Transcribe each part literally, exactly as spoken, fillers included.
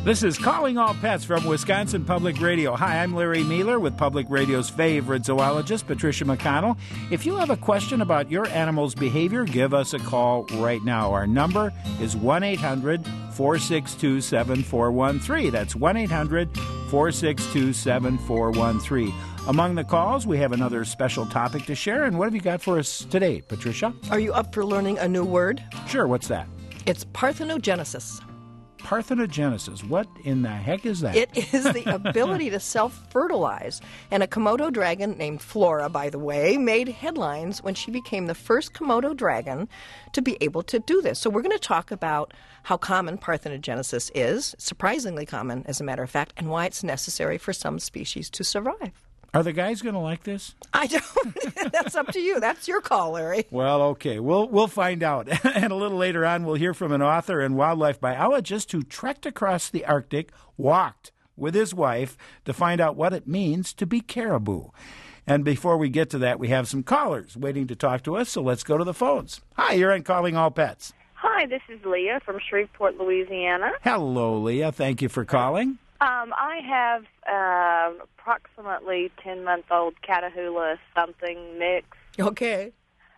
This is Calling All Pets from Wisconsin Public Radio. Hi, I'm Larry Mueller with Public Radio's favorite zoologist, Patricia McConnell. If you have a question about your animal's behavior, give us a call right now. Our number is one eight hundred four six two seven four one three. That's one eight hundred four six two seven four one three. Among the calls, we have another special topic to share. And what have you got for us today, Patricia? Are you up for learning a new word? Sure, what's that? It's parthenogenesis. Parthenogenesis. What in the heck is that? It is the ability to self-fertilize. And a Komodo dragon named Flora, by the way, made headlines when she became the first Komodo dragon to be able to do this. So we're going to talk about how common parthenogenesis is, surprisingly common, as a matter of fact, and why it's necessary for some species to survive. Are the guys going to like this? I don't. That's up to you. That's your call, Larry. Well, okay. We'll we'll find out. And a little later on, we'll hear from an author and wildlife biologist who trekked across the Arctic, walked with his wife to find out what it means to be caribou. And before we get to that, we have some callers waiting to talk to us, so let's go to the phones. Hi, you're on Calling All Pets. Hi, this is Leah from Shreveport, Louisiana. Hello, Leah. Thank you for calling. Um, I have uh, approximately ten-month-old Catahoula something mix. Okay.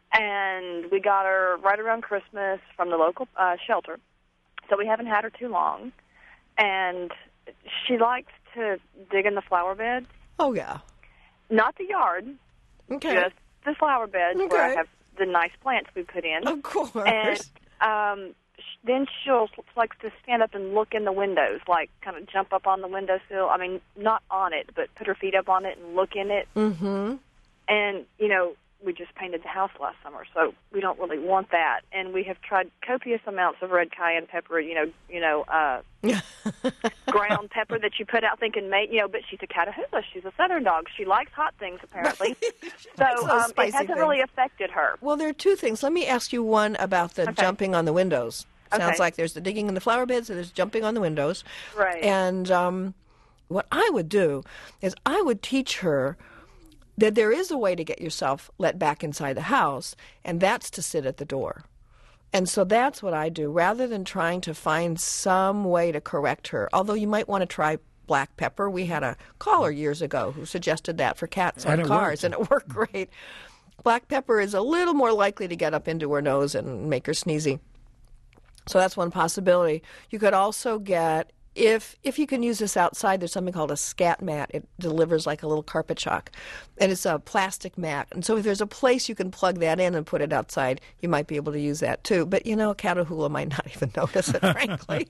And we got her right around Christmas from the local uh, shelter. So we haven't had her too long. And she likes to dig in the flower beds. Oh, yeah. Not the yard. Okay. Just the flower beds Okay. where I have the nice plants we put in. Of course. And um, sh- then she'll likes to stand up and look in the windows, like kind of jump up on the windowsill. I mean, not on it, but put her feet up on it and look in it. Mm-hmm. And, you know, we just painted the house last summer, so we don't really want that. And we have tried copious amounts of red cayenne pepper, you know, you know, uh, ground pepper that you put out thinking, mate, you know, but she's a Catahoula. She's a southern dog. She likes hot things, apparently. so um, it hasn't things. really affected her. Well, there are two things. Let me ask you one about the Okay. jumping on the windows. Sounds Okay. like there's the digging in the flower beds and there's jumping on the windows. Right. And um, what I would do is I would teach her that there is a way to get yourself let back inside the house, and that's to sit at the door. And so that's what I do, rather than trying to find some way to correct her. Although you might want to try black pepper. We had a caller years ago who suggested that for cats on And it cars, worked. and it worked great. Black pepper is a little more likely to get up into her nose and make her sneezy. So that's one possibility. You could also get, if if you can use this outside, there's something called a scat mat. It delivers like a little carpet shock. And it's a plastic mat. And so if there's a place you can plug that in and put it outside, you might be able to use that too. But, you know, Catahoula might not even notice it, frankly.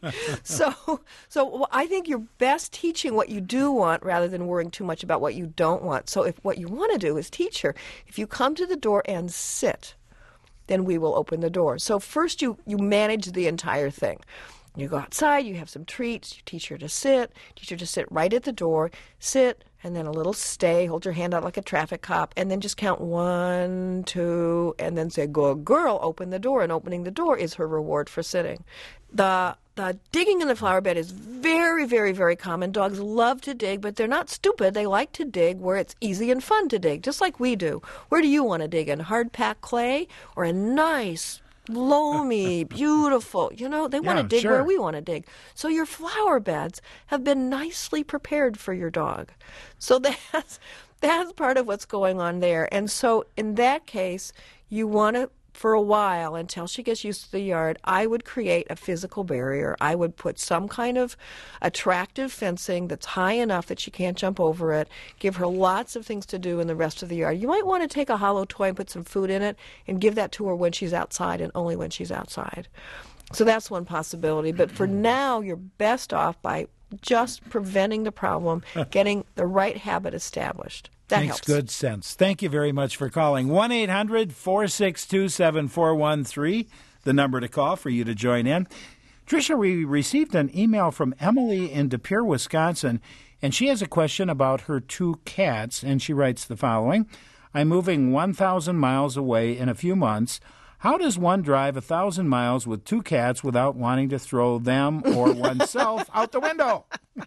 so so I think you're best teaching what you do want rather than worrying too much about what you don't want. So if what you want to do is teach her, if you come to the door and sit, then we will open the door. So first you, you manage the entire thing. You go outside, you have some treats, you teach her to sit, teach her to sit right at the door, sit, and then a little stay, hold your hand out like a traffic cop, and then just count one, two, and then say, good girl, open the door. And opening the door is her reward for sitting. The the digging in the flower bed is very, very, very common. Dogs love to dig, but they're not stupid. They like to dig where it's easy and fun to dig, just like we do. Where do you want to dig? In hard-packed clay or a nice, loamy, beautiful, you know, they want Yeah, to dig sure. where we want to dig. So your flower beds have been nicely prepared for your dog. So that's, that's part of what's going on there. And so in that case, you want to, for a while, until she gets used to the yard, I would create a physical barrier. I would put some kind of attractive fencing that's high enough that she can't jump over it, give her lots of things to do in the rest of the yard. You might want to take a hollow toy and put some food in it and give that to her when she's outside and only when she's outside. So that's one possibility. But for now, you're best off by just preventing the problem, getting the right habit established. That Makes helps. good sense. Thank you very much for calling. one eight hundred four six two seven four one three, the number to call for you to join in. Tricia, we received an email from Emily in De Pere, Wisconsin, and she has a question about her two cats, and she writes the following. I'm moving one thousand miles away in a few months. How does one drive one thousand miles with two cats without wanting to throw them or oneself out the window?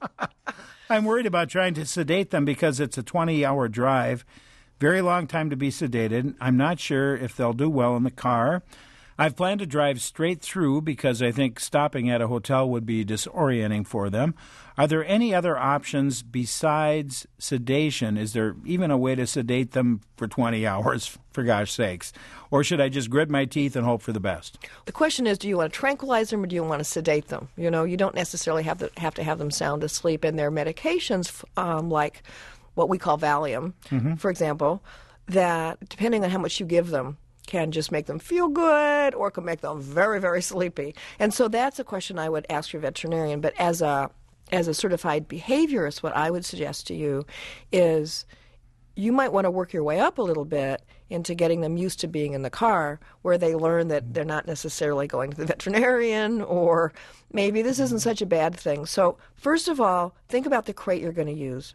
I'm worried about trying to sedate them because it's a twenty-hour drive. Very long time to be sedated. I'm not sure if they'll do well in the car. I've planned to drive straight through because I think stopping at a hotel would be disorienting for them. Are there any other options besides sedation? Is there even a way to sedate them for twenty hours, for gosh sakes? Or should I just grit my teeth and hope for the best? The question is, do you want to tranquilize them or do you want to sedate them? You know, you don't necessarily have to have to have them sound asleep. And there are medications um, like what we call Valium, mm-hmm. for example, that depending on how much you give them, can just make them feel good or can make them very, very sleepy. And so that's a question I would ask your veterinarian. But as a as a certified behaviorist, what I would suggest to you is you might want to work your way up a little bit into getting them used to being in the car, where they learn that they're not necessarily going to the veterinarian, or maybe this isn't such a bad thing. So first of all, think about the crate you're going to use.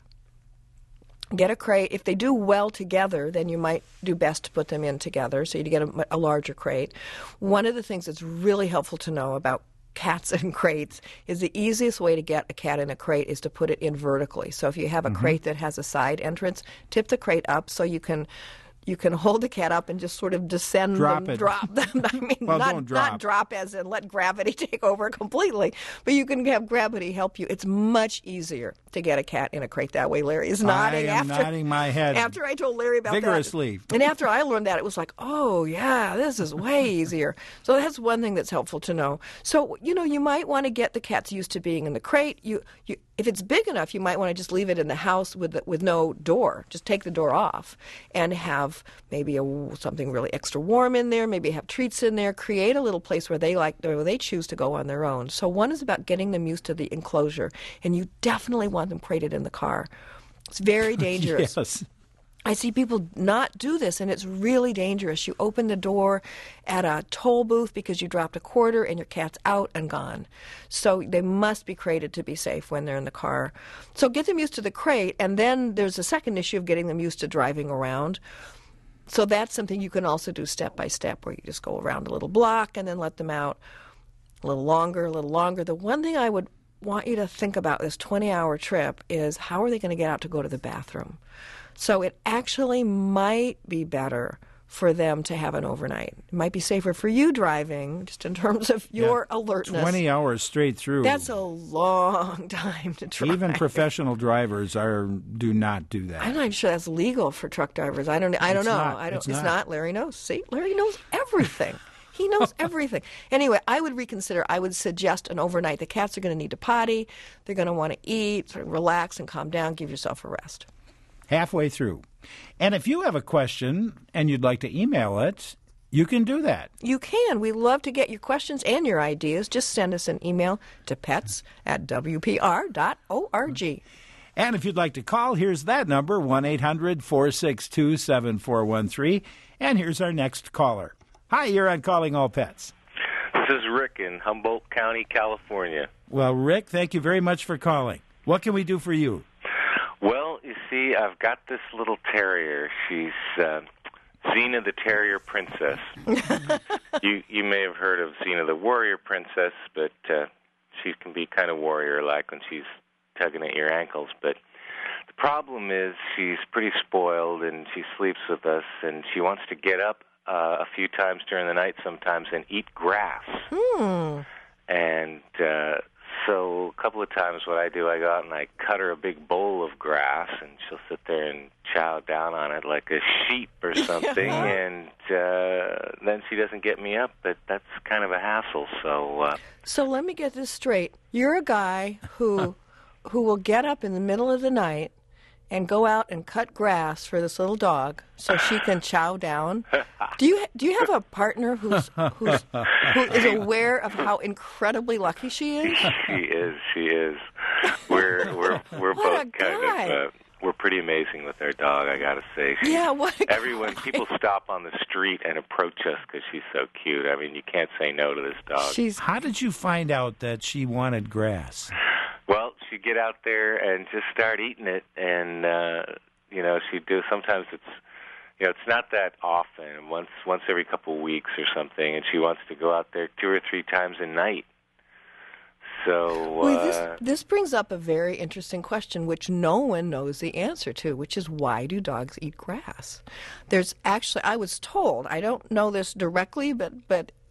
Get a crate. If they do well together, then you might do best to put them in together, so you get a, a larger crate. One of the things that's really helpful to know about cats and crates is the easiest way to get a cat in a crate is to put it in vertically. So if you have a mm-hmm. crate that has a side entrance, tip the crate up so you can you can hold the cat up and just sort of descend drop them, it. drop them. I mean, well, not, don't drop. not drop as in let gravity take over completely, but you can have gravity help you. It's much easier to get a cat in a crate that way. Larry is nodding. I am after, nodding my head After I told Larry about vigorously. that. And after I learned that, it was like, oh, yeah, this is way easier. So that's one thing that's helpful to know. So, you know, you might want to get the cats used to being in the crate. You, you, if it's big enough, you might want to just leave it in the house with the, with no door. Just take the door off and have maybe a, something really extra warm in there, maybe have treats in there, create a little place where they like where they choose to go on their own. So one is about getting them used to the enclosure, and you definitely want them crated in the car. It's very dangerous. Yes. I see people not do this, and it's really dangerous. You open the door at a toll booth because you dropped a quarter and your cat's out and gone. So they must be crated to be safe when they're in the car. So get them used to the crate, and then there's a second issue of getting them used to driving around. So that's something you can also do step by step, where you just go around a little block and then let them out a little longer, a little longer. The one thing I would want you to think about this twenty-hour trip is how are they going to get out to go to the bathroom? So it actually might be better for them to have an overnight. It might be safer for you driving, just in terms of your yeah. alertness. twenty hours straight through. That's a long time to drive. Even professional drivers are do not do that. I'm not sure that's legal for truck drivers. I don't. I don't it's know. Not. I don't. It's, it's not. not. Larry knows. See, Larry knows everything. He knows everything. Anyway, I would reconsider. I would suggest an overnight. The cats are going to need to potty. They're going to want to eat, sort of relax and calm down. Give yourself a rest. Halfway through. And if you have a question and you'd like to email it, you can do that. You can. We love to get your questions and your ideas. Just send us an email to pets at w p r dot org. And if you'd like to call, here's that number, one eight hundred four six two seven four one three. And here's our next caller. Hi, you're on Calling All Pets. This is Rick in Humboldt County, California. Well, Rick, thank you very much for calling. What can we do for you? Well, you see, I've got this little terrier. She's uh, Xena the Terrier Princess. you you may have heard of Xena the Warrior Princess, but uh, she can be kind of warrior-like when she's tugging at your ankles. But the problem is she's pretty spoiled, and she sleeps with us, and she wants to get up uh, a few times during the night sometimes and eat grass. Hmm. And uh, so a couple of times what I do, I go out and I cut her a big bowl of grass, and she'll sit there and chow down on it like a sheep or something, and uh, then she doesn't get me up, but that's kind of a hassle. So, uh, so let me get this straight. You're a guy who who will get up in the middle of the night and go out and cut grass for this little dog so she can chow down. Do you do you have a partner who's who's who is aware of how incredibly lucky she is? She is. She is. We're we're we're What both a kind guy. of uh, we're pretty amazing with our dog, I gotta say. She, Yeah, what a everyone guy. people stop on the street and approach us because she's so cute. I mean, you can't say no to this dog. She's How did you find out that she wanted grass? Well, she'd get out there and just start eating it, and uh, you know, she'd do. Sometimes it's, you know, it's not that often. Once, once every couple of weeks or something, and she wants to go out there two or three times a night. So Well, uh, this, this brings up a very interesting question, which no one knows the answer to, which is why do dogs eat grass? There's actually, I was told, I don't know this directly, but but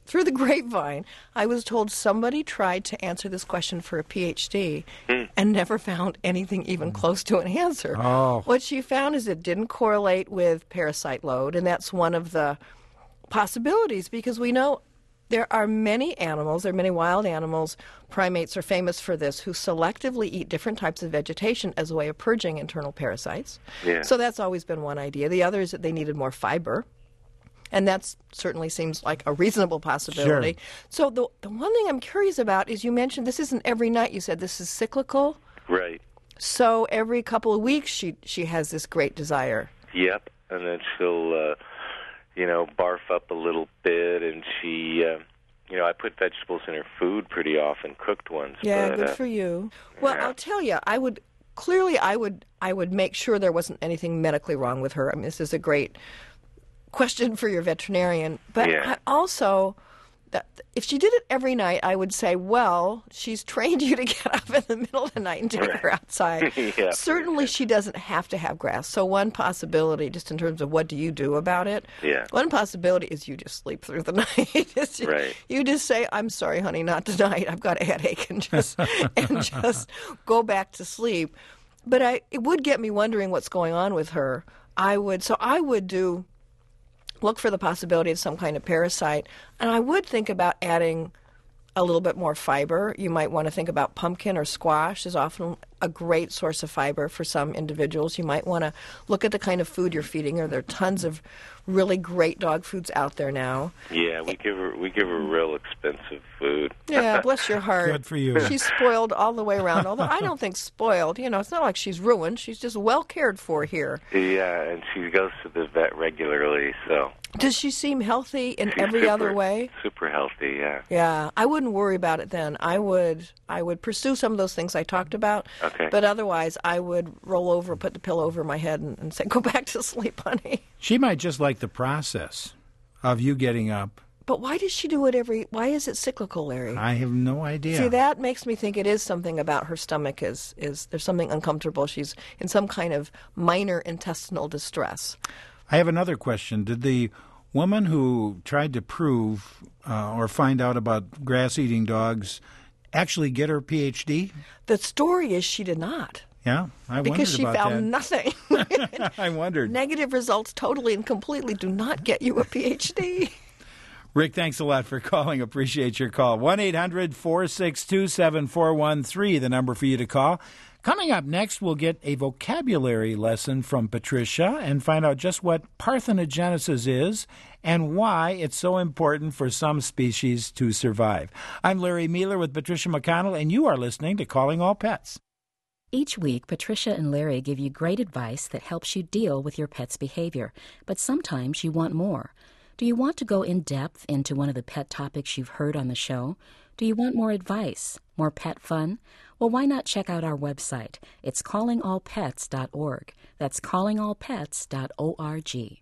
through the grapevine, I was told somebody tried to answer this question for a P H D Mm. and never found anything even close to an answer. Oh. What she found is it didn't correlate with parasite load, and that's one of the possibilities because we know there are many animals, there are many wild animals, primates are famous for this, who selectively eat different types of vegetation as a way of purging internal parasites. Yeah. So that's always been one idea. The other is that they needed more fiber. And that certainly seems like a reasonable possibility. Sure. So the the one thing I'm curious about is you mentioned this isn't every night. You said this is cyclical. Right. So every couple of weeks she she has this great desire. Yep. And then she'll, uh, you know, barf up a little bit, and she, uh, you know, I put vegetables in her food pretty often, cooked ones. Yeah, but, good uh, for you. Well, yeah. I'll tell you, I would clearly I would I would make sure there wasn't anything medically wrong with her. I mean, this is a great question for your veterinarian. But Yeah. I also, that if she did it every night, I would say, well, she's trained you to get up in the middle of the night and take her outside. Yeah. Certainly she doesn't have to have grass. So one possibility, just in terms of what do you do about it, Yeah. one possibility is you just sleep through the night. It's ju- Right. You just say, I'm sorry, honey, not tonight. I've got a headache, and just and just go back to sleep. But I it would get me wondering what's going on with her. I would so I would do look for the possibility of some kind of parasite. And I would think about adding a little bit more fiber. You might want to think about pumpkin or squash is often a great source of fiber for some individuals. You might want to look at the kind of food you're feeding her. There are tons of really great dog foods out there now. Yeah, we give her we give her real expensive food. Yeah, bless your heart. Good for you. She's spoiled all the way around. Although I don't think spoiled. You know, it's not like she's ruined. She's just well cared for here. Yeah, and she goes to the vet regularly, so Does she seem healthy in she's every super, other way? Super healthy, yeah. Yeah, I wouldn't worry about it then. I would I would pursue some of those things I talked about. Okay. But otherwise, I would roll over, put the pillow over my head, and, and say, go back to sleep, honey. She might just like the process of you getting up. But why does she do it every... Why is it cyclical, Larry? I have no idea. See, that makes me think it is something about her stomach is, is there's something uncomfortable. She's in some kind of minor intestinal distress. I have another question. Did the woman who tried to prove uh, or find out about grass-eating dogs actually get her P H D? The story is she did not. Yeah, I wondered Because she about found nothing. that. I wondered. Negative results totally and completely do not get you a P H D. Rick, thanks a lot for calling. Appreciate your call. one eight hundred four six two seven four one three, the number for you to call. Coming up next, we'll get a vocabulary lesson from Patricia and find out just what parthenogenesis is and why it's so important for some species to survive. I'm Larry Mueller with Patricia McConnell, and you are listening to Calling All Pets. Each week, Patricia and Larry give you great advice that helps you deal with your pet's behavior, but sometimes you want more. Do you want to go in depth into one of the pet topics you've heard on the show? Do you want more advice, more pet fun? Well, why not check out our website? It's calling all pets dot org. That's calling all pets dot org.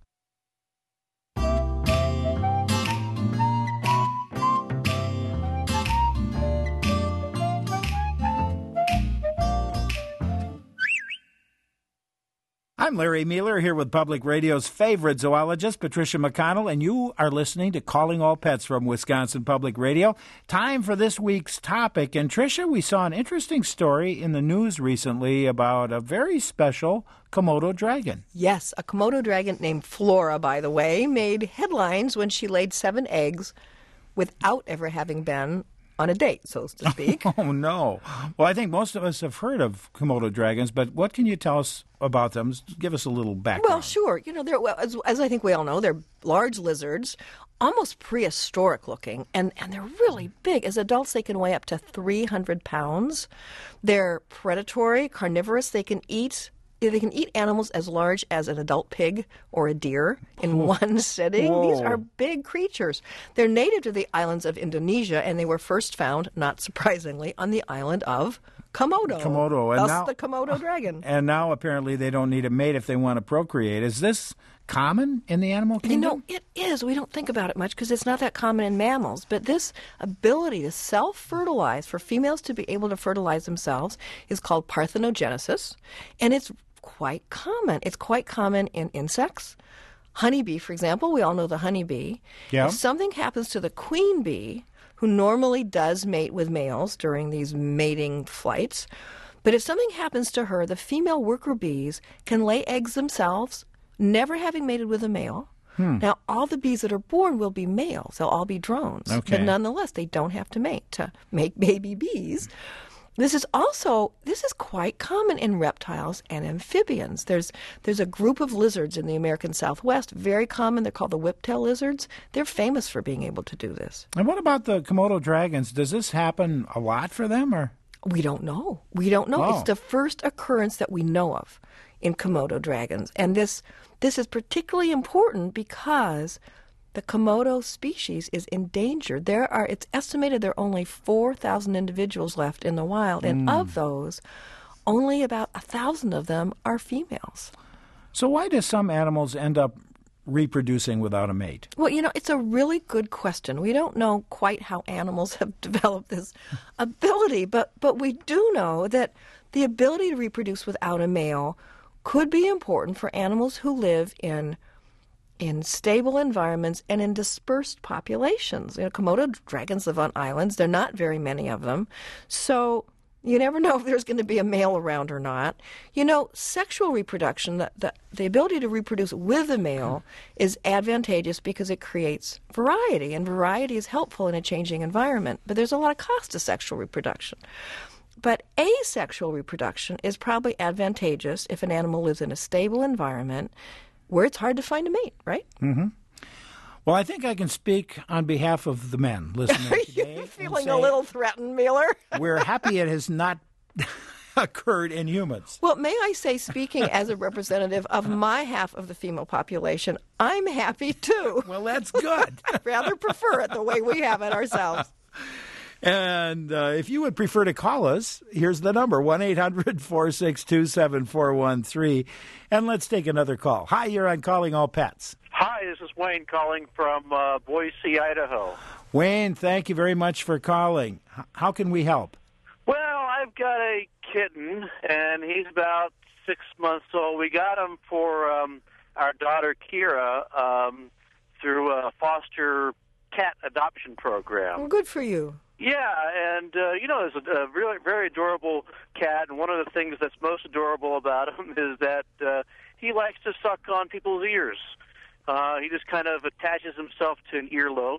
I'm Larry Mueller here with Public Radio's favorite zoologist, Patricia McConnell, and you are listening to Calling All Pets from Wisconsin Public Radio. Time for this week's topic. And Tricia, we saw an interesting story in the news recently about a very special Komodo dragon. Yes, a Komodo dragon named Flora, by the way, made headlines when she laid seven eggs without ever having been on a date, so to speak. Oh, no. Well, I think most of us have heard of Komodo dragons, but what can you tell us about them? Give us a little background. Well, sure. You know, they're well, as, as I think we all know, they're large lizards, almost prehistoric looking, and, and they're really big. As adults, they can weigh up to three hundred pounds. They're predatory, carnivorous. They can eat They can eat animals as large as an adult pig or a deer in one sitting. Whoa. These are big creatures. They're native to the islands of Indonesia, and they were first found, not surprisingly, on the island of Komodo. Komodo, and thus now- the Komodo dragon. And now apparently they don't need a mate if they want to procreate. Is this common in the animal You kingdom? know, it is. We don't think about it much because it's not that common in mammals. But this ability to self-fertilize, for females to be able to fertilize themselves, is called parthenogenesis. And it's quite common. It's quite common in insects, honeybee, for example, we all know the honeybee. Yeah. If something happens to the queen bee, who normally does mate with males during these mating flights, but if something happens to her, the female worker bees can lay eggs themselves, never having mated with a male. Hmm. Now, all the bees that are born will be males. They'll all be drones. Okay. But nonetheless, they don't have to mate to make baby bees. This is also, this is quite common in reptiles and amphibians. There's there's a group of lizards in the American Southwest, very common. They're called the whiptail lizards. They're famous for being able to do this. And what about the Komodo dragons? Does this happen a lot for them, or? We don't know. We don't know. Oh. It's the first occurrence that we know of in Komodo dragons. And this this is particularly important because the Komodo species is endangered. There are, it's estimated there are only four thousand individuals left in the wild, and Mm. of those, only about one thousand of them are females. So why do some animals end up reproducing without a mate? Well, you know, it's a really good question. We don't know quite how animals have developed this ability, but, but we do know that the ability to reproduce without a male could be important for animals who live in in stable environments and in dispersed populations. You know, Komodo dragons live on islands. There are not very many of them. So you never know if there's going to be a male around or not. You know, sexual reproduction, the, the, the ability to reproduce with a male is advantageous because it creates variety, and variety is helpful in a changing environment. But there's a lot of cost to sexual reproduction. But asexual reproduction is probably advantageous if an animal lives in a stable environment where it's hard to find a mate, right? Mm-hmm. Well, I think I can speak on behalf of the men listening Are today. you feeling a little threatened, Miller? We're happy it has not occurred in humans. Well, may I say, speaking as a representative of my half of the female population, I'm happy too. Well, that's good. I'd rather prefer it the way we have it ourselves. And uh, if you would prefer to call us, here's the number, one eight hundred four six two seven four one three. And let's take another call. Hi, you're on Calling All Pets. Hi, this is Wayne calling from uh, Boise, Idaho. Wayne, thank you very much for calling. H- how can we help? Well, I've got a kitten, and he's about six months old. We got him for um, our daughter, Kira, um, through a foster cat adoption program. Well, good for you. Yeah, and, uh, you know, there's a, a really very adorable cat, and one of the things that's most adorable about him is that uh, he likes to suck on people's ears. Uh, he just kind of attaches himself to an earlobe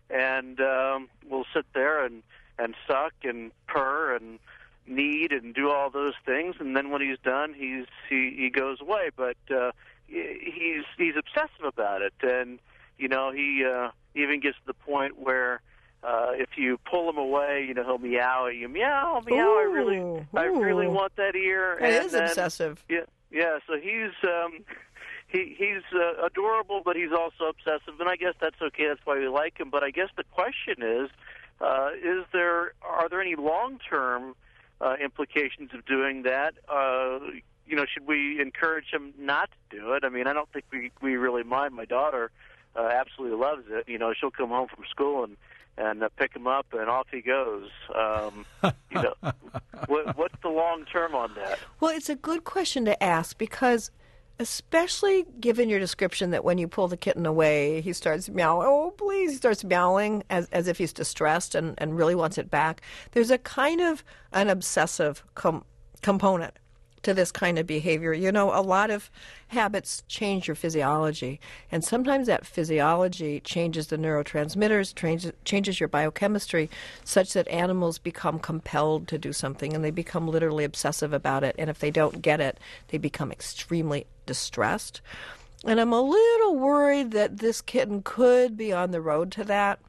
and um, will sit there and, and suck and purr and knead and do all those things, and then when he's done, he's he, he goes away. But uh, he's he's obsessive about it, and, you know, he uh, even gets to the point where Uh, if you pull him away, you know, he'll meow at you. Meow, meow, Ooh, I really I really ooh. want that ear. That and is then, obsessive. Yeah, yeah, so he's um, he he's uh, adorable, but he's also obsessive, and I guess that's okay. That's why we like him. But I guess the question is, uh, is there are there any long-term uh, implications of doing that? Uh, you know, should we encourage him not to do it? I mean, I don't think we, we really mind. My daughter uh, absolutely loves it. You know, she'll come home from school and and uh, pick him up, and off he goes. Um, you know, what, what's the long term on that? Well, it's a good question to ask because, especially given your description that when you pull the kitten away, he starts meowing. Oh, please! He starts meowing as as if he's distressed and, and really wants it back. There's a kind of an obsessive com- component to this kind of behavior. You know, a lot of habits change your physiology, and sometimes that physiology changes the neurotransmitters, changes, changes your biochemistry, such that animals become compelled to do something, and they become literally obsessive about it, and if they don't get it, they become extremely distressed. And I'm a little worried that this kitten could be on the road to that.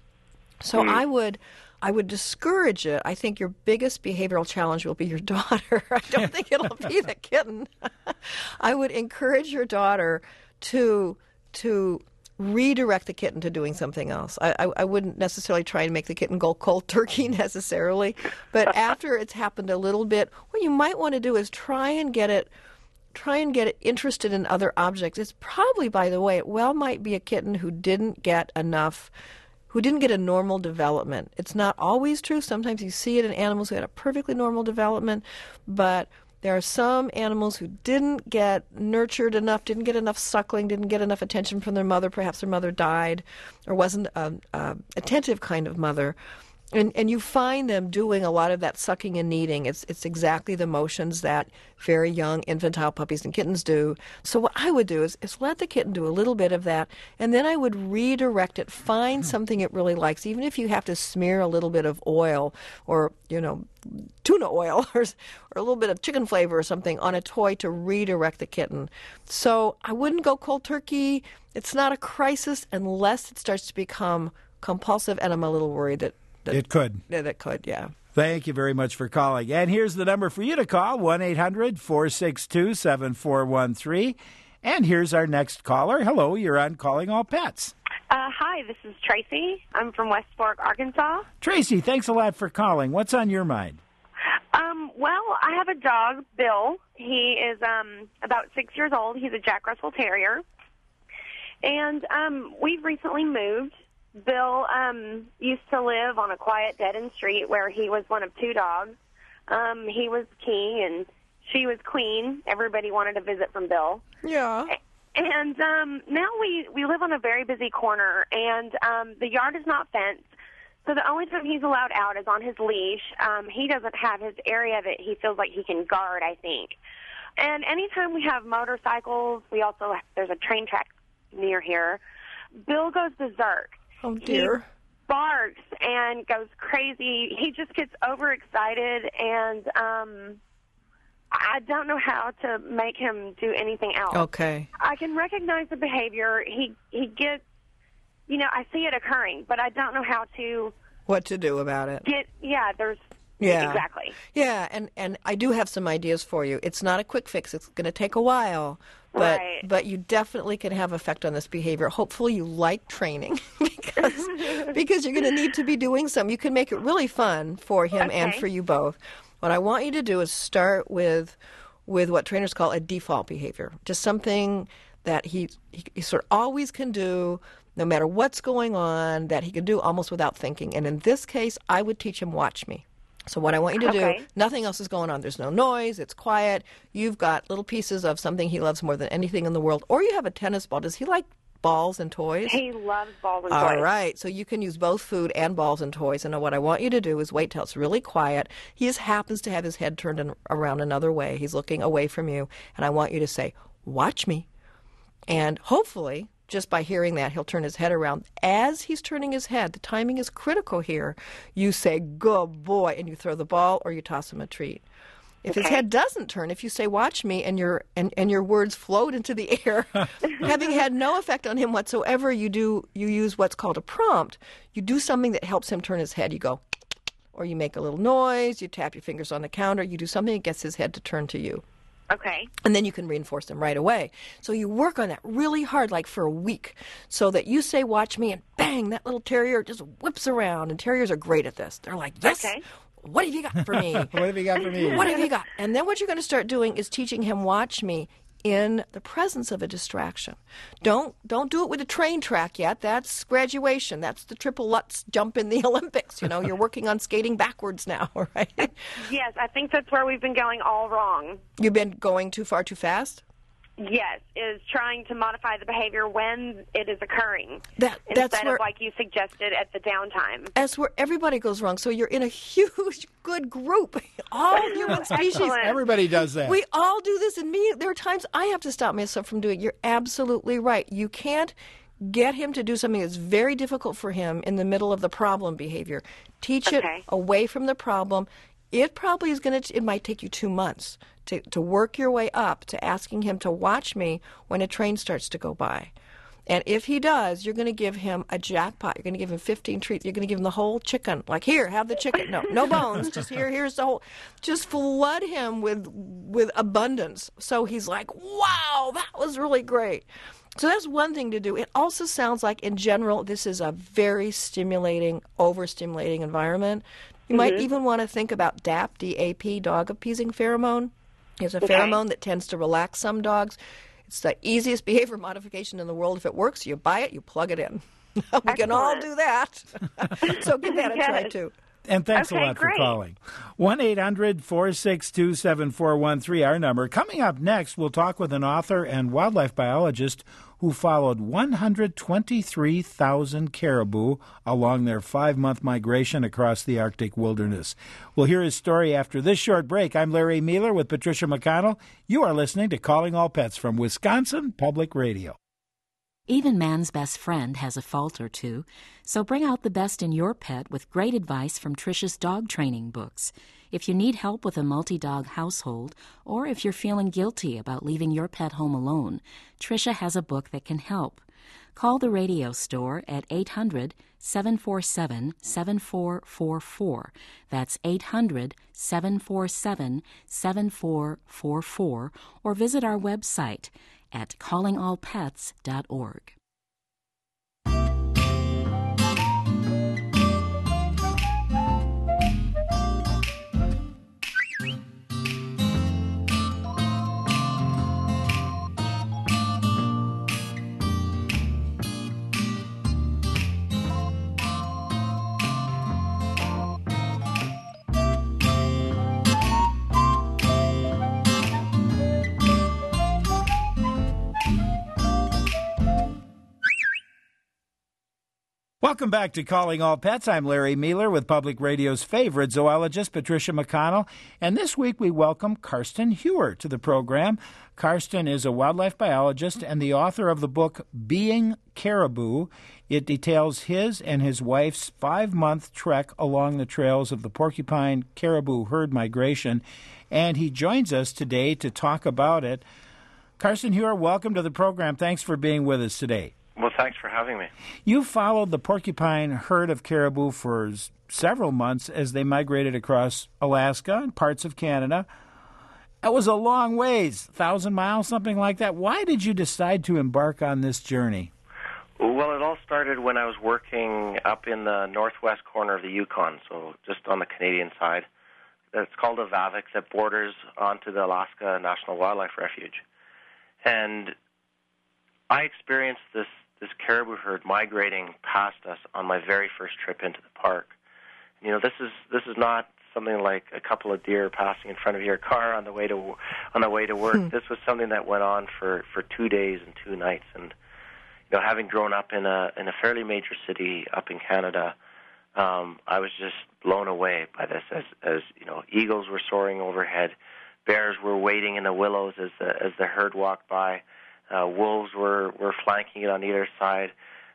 So mm. I would... I would discourage it. I think your biggest behavioral challenge will be your daughter. I don't think it'll be the kitten. I would encourage your daughter to to redirect the kitten to doing something else. I, I, I wouldn't necessarily try and make the kitten go cold turkey necessarily, but after it's happened a little bit, what you might want to do is try and get it try and get it interested in other objects. It's probably, by the way, it well might be a kitten who didn't get enough who didn't get a normal development. It's not always true. Sometimes you see it in animals who had a perfectly normal development, but There are some animals who didn't get nurtured enough, didn't get enough suckling, didn't get enough attention from their mother. Perhaps their mother died or wasn't an attentive kind of mother. And and you find them doing a lot of that sucking and kneading. It's it's exactly the motions that very young infantile puppies and kittens do. So what I would do is, is let the kitten do a little bit of that, and then I would redirect it, find something it really likes, even if you have to smear a little bit of oil or, you know, tuna oil or, or a little bit of chicken flavor or something on a toy to redirect the kitten. So I wouldn't go cold turkey. It's not a crisis unless it starts to become compulsive, and I'm a little worried that It could. Yeah, that could, yeah. Thank you very much for calling. And here's the number for you to call, one eight hundred four six two seven four one three. And here's our next caller. Hello, you're on Calling All Pets. Uh, hi, this is Tracy. I'm from West Fork, Arkansas. Tracy, thanks a lot for calling. What's on your mind? Um, well, I have a dog, Bill. He is um, about six years old. He's a Jack Russell Terrier. And um, we've recently moved. Bill um, used to live on a quiet, dead-end street where he was one of two dogs. Um, he was king and she was queen. Everybody wanted to visit from Bill. Yeah. And um, now we, we live on a very busy corner, and um, the yard is not fenced. So the only time he's allowed out is on his leash. Um, he doesn't have his area that he feels like he can guard, I think. And anytime we have motorcycles, we also there's a train track near here. Bill goes berserk. Oh, dear. He barks and goes crazy. He just gets overexcited, and um, I don't know how to make him do anything else. Okay. I can recognize the behavior. He he gets, you know, I see it occurring, but I don't know how to What to do about it. get, yeah, there's, Yeah. exactly. Yeah, and, and I do have some ideas for you. It's not a quick fix. It's going to take a while. But Right. but you definitely can have effect on this behavior. Hopefully you like training because because you're going to need to be doing some. You can make it really fun for him and Okay. for you both. What I want you to do is start with with what trainers call a default behavior. Just something that he, he, he sort of always can do no matter what's going on, that he can do almost without thinking. And in this case, I would teach him watch me. So what I want you to Okay. do, nothing else is going on. There's no noise. It's quiet. You've got little pieces of something he loves more than anything in the world. Or you have a tennis ball. Does he like balls and toys? He loves balls and All toys. right. So you can use both food and balls and toys. And what I want you to do is wait till it's really quiet. He just happens to have his head turned in, around another way. He's looking away from you. And I want you to say, watch me. And hopefully, just by hearing that, he'll turn his head around. As he's turning his head, the timing is critical here. You say, good boy, and you throw the ball or you toss him a treat. If his Okay. head doesn't turn, if you say, watch me, and your and, and your words float into the air, having had no effect on him whatsoever, you do you use what's called a prompt. You do something that helps him turn his head. You go, or you make a little noise, you tap your fingers on the counter, you do something that gets his head to turn to you. Okay. And then you can reinforce them right away. So you work on that really hard, like for a week, so that you say, watch me, and bang, that little terrier just whips around. And terriers are great at this. They're like, yes, Okay. what have you got for me? What have you got for me? What have you got? And then what you're going to start doing is teaching him watch me in the presence of a distraction. Don't don't do it with a train track yet. That's graduation. That's the triple Lutz jump in the Olympics. You know, you're working on skating backwards now, right? Yes, I think that's where we've been going all wrong. You've been going too far too fast? Yes, is trying to modify the behavior when it is occurring. That- instead that's where- of, like you suggested, at the downtime. That's where everybody goes wrong. So you're in a huge, good group. All human species. Excellent. Everybody does that. We all do this, and me. There are times I have to stop myself from doing it. You're absolutely right. You can't get him to do something that's very difficult for him in the middle of the problem behavior. Teach Okay. it away from the problem. It probably is going to, it might take you two months to, to work your way up to asking him to watch me when a train starts to go by. And if he does, you're going to give him a jackpot. You're going to give him fifteen treats. You're going to give him the whole chicken. Like, here, have the chicken. No, no bones. Just here, here's the whole. Just flood him with with abundance. So he's like, wow, that was really great. So that's one thing to do. It also sounds like, in general, this is a very stimulating, overstimulating environment. You might even want to think about D A P, D A P, dog appeasing pheromone. It's a Okay. pheromone that tends to relax some dogs. It's the easiest behavior modification in the world. If it works, you buy it, you plug it in. We can all Excellent. do that. So give that a try, Yes. too. And thanks Okay, a lot great. for calling. one eight hundred four six two seven four one three, our number. Coming up next, we'll talk with an author and wildlife biologist who followed one hundred twenty-three thousand caribou along their five-month migration across the Arctic wilderness. We'll hear his story after this short break. I'm Larry Mueller with Patricia McConnell. You are listening to Calling All Pets from Wisconsin Public Radio. Even man's best friend has a fault or two, so bring out the best in your pet with great advice from Tricia's dog training books. If you need help with a multi-dog household, or if you're feeling guilty about leaving your pet home alone, Tricia has a book that can help. Call the radio store at eight hundred seven four seven seven four four four. That's eight hundred seven four seven seven four four four, or visit our website at calling all pets dot org. Welcome back to Calling All Pets. I'm Larry Mueller with Public Radio's favorite zoologist, Patricia McConnell. And this week we welcome Karsten Huer to the program. Karsten is a wildlife biologist and the author of the book Being Caribou. It details his and his wife's five-month trek along the trails of the porcupine caribou herd migration. And he joins us today to talk about it. Karsten Huer, welcome to the program. Thanks for being with us today. Well, thanks for having me. You followed the porcupine herd of caribou for s- several months as they migrated across Alaska and parts of Canada. That was a long ways, a thousand miles, something like that. Why did you decide to embark on this journey? Well, it all started when I was working up in the northwest corner of the Yukon, so just on the Canadian side. It's called Avavik, that borders onto the Alaska National Wildlife Refuge. And I experienced this this caribou herd migrating past us on my very first trip into the park. You know, this is this is not something like a couple of deer passing in front of your car on the way to on the way to work. Hmm. This was something that went on for, for two days and two nights. And you know, having grown up in a in a fairly major city up in Canada, um, I was just blown away by this. As as you know, eagles were soaring overhead, bears were waiting in the willows as the as the herd walked by. Uh, wolves were, were flanking it on either side.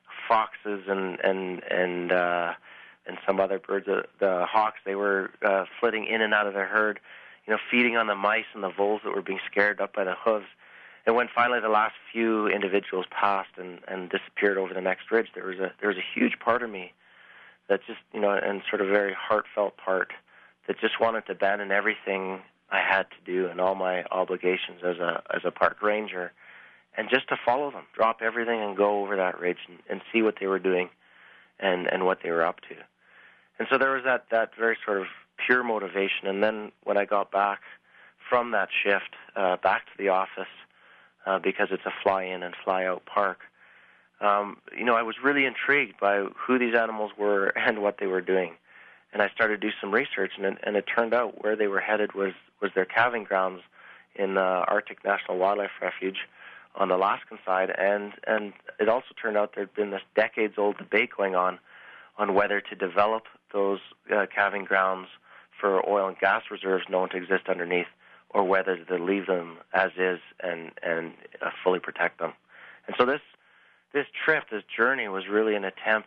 Foxes and and and uh, and some other birds, uh, the hawks, they were uh, flitting in and out of the herd, you know, feeding on the mice and the voles that were being scared up by the hooves. And when finally the last few individuals passed and, and disappeared over the next ridge, there was a there was a huge part of me that just, you know, and sort of very heartfelt part that just wanted to abandon everything I had to do and all my obligations as a as a park ranger, and just to follow them, drop everything and go over that ridge and, and see what they were doing and, and what they were up to. And so there was that, that very sort of pure motivation. And then when I got back from that shift uh, back to the office, uh, because it's a fly-in and fly-out park, um, you know, I was really intrigued by who these animals were and what they were doing. And I started to do some research, and it, and it turned out where they were headed was, was their calving grounds in the Arctic National Wildlife Refuge on the Alaskan side, and and it also turned out there had been this decades-old debate going on on whether to develop those uh, calving grounds for oil and gas reserves known to exist underneath, or whether to leave them as is and and uh, fully protect them. And so this this trip, this journey, was really an attempt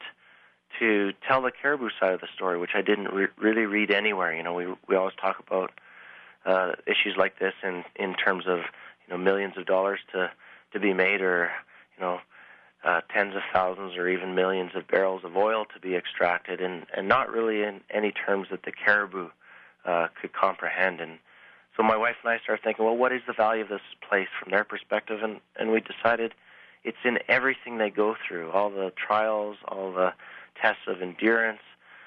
to tell the caribou side of the story, which I didn't re- really read anywhere. You know, we we always talk about uh, issues like this in in terms of, you know, millions of dollars to to be made, or, you know, uh, tens of thousands or even millions of barrels of oil to be extracted, and, and not really in any terms that the caribou uh, could comprehend. And so my wife and I started thinking, well, what is the value of this place from their perspective? And, and we decided it's in everything they go through, all the trials, all the tests of endurance,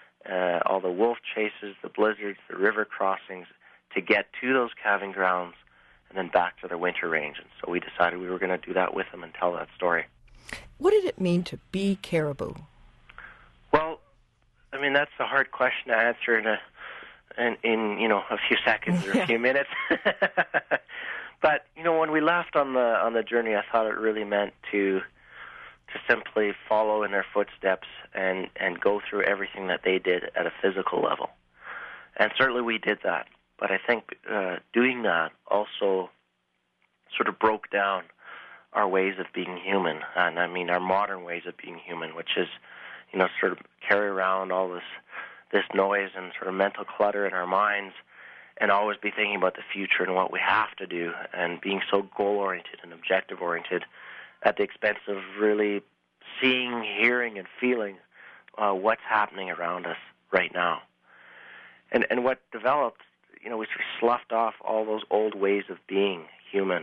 uh, all the wolf chases, the blizzards, the river crossings, to get to those calving grounds and then back to their winter range. And so we decided we were going to do that with them and tell that story. What did it mean to be caribou? Well, I I mean, that's a hard question to answer in a in, in you know a few seconds or a few minutes. But you know, when we left on the on the journey, I thought it really meant to to simply follow in their footsteps and and go through everything that they did at a physical level. And certainly we did that. But I think uh, doing that also sort of broke down our ways of being human, and I mean our modern ways of being human, which is, you know, sort of carry around all this this noise and sort of mental clutter in our minds, and always be thinking about the future and what we have to do, and being so goal-oriented and objective-oriented at the expense of really seeing, hearing, and feeling uh, what's happening around us right now. And and what developed, you know, we sort of sloughed off all those old ways of being human.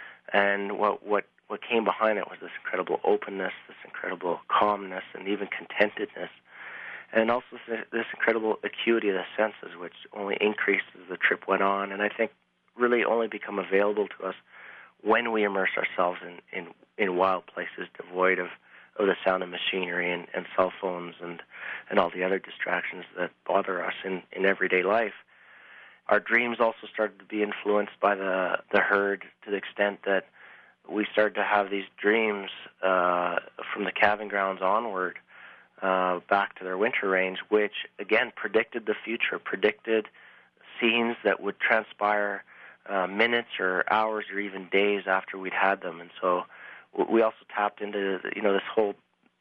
And what, what what came behind it was this incredible openness, this incredible calmness, and even contentedness, and also this, this incredible acuity of the senses, which only increased as the trip went on, and I think really only become available to us when we immerse ourselves in, in, in wild places devoid of, of the sound of machinery and, and cell phones and, and all the other distractions that bother us in, in everyday life. Our dreams also started to be influenced by the, the herd to the extent that we started to have these dreams uh, from the calving grounds onward uh, back to their winter range, which, again, predicted the future, predicted scenes that would transpire uh, minutes or hours or even days after we'd had them. And so we also tapped into, you know, this whole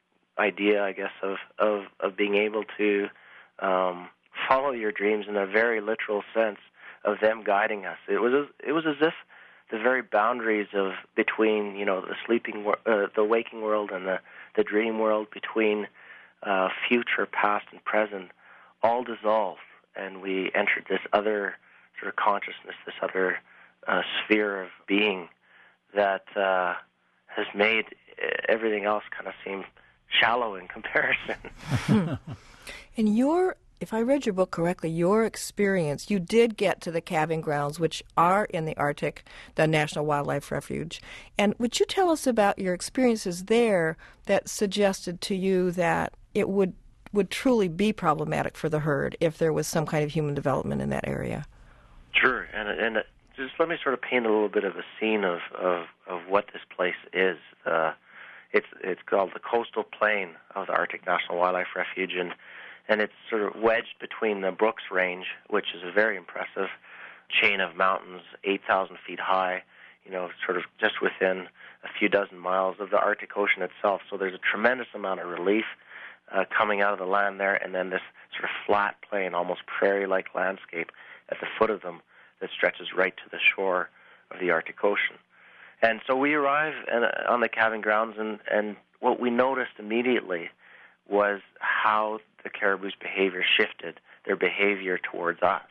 idea, I guess, of, of, of being able to um, follow your dreams in a very literal sense of them guiding us. It was it was as if the very boundaries of between, you know, the sleeping, uh, the waking world and the, the dream world, between uh, future, past, and present, all dissolved, and we entered this other sort of consciousness, this other uh, sphere of being that uh, has made everything else kind of seem shallow in comparison. And your, if I read your book correctly, your experience, you did get to the calving grounds, which are in the Arctic, the National Wildlife Refuge. And would you tell us about your experiences there that suggested to you that it would would truly be problematic for the herd if there was some kind of human development in that area? Sure, and and just let me sort of paint a little bit of a scene of of, of what this place is. Uh, it's it's called the Coastal Plain of the Arctic National Wildlife Refuge, and and it's sort of wedged between the Brooks Range, which is a very impressive chain of mountains, eight thousand feet high, you know, sort of just within a few dozen miles of the Arctic Ocean itself. So there's a tremendous amount of relief uh, coming out of the land there, and then this sort of flat plain, almost prairie-like landscape at the foot of them that stretches right to the shore of the Arctic Ocean. And so we arrive in, on the calving grounds, and, and what we noticed immediately was how the caribou's behavior shifted, their behavior towards us.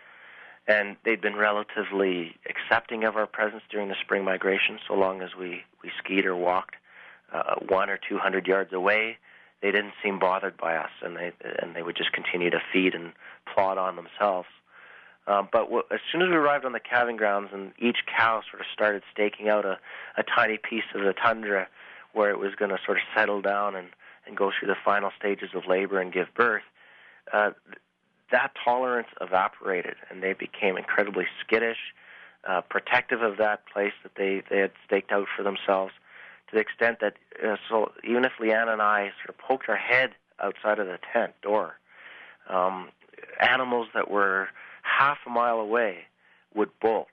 And they'd been relatively accepting of our presence during the spring migration, so long as we, we skied or walked uh, one or two hundred yards away. They didn't seem bothered by us, and they and they would just continue to feed and plod on themselves. Um, but w- as soon as we arrived on the calving grounds, and each cow sort of started staking out a, a tiny piece of the tundra where it was going to sort of settle down and, and go through the final stages of labor and give birth, uh, that tolerance evaporated, and they became incredibly skittish, uh, protective of that place that they, they had staked out for themselves, to the extent that uh, so even if Leanne and I sort of poked our head outside of the tent door, um, animals that were half a mile away would bolt.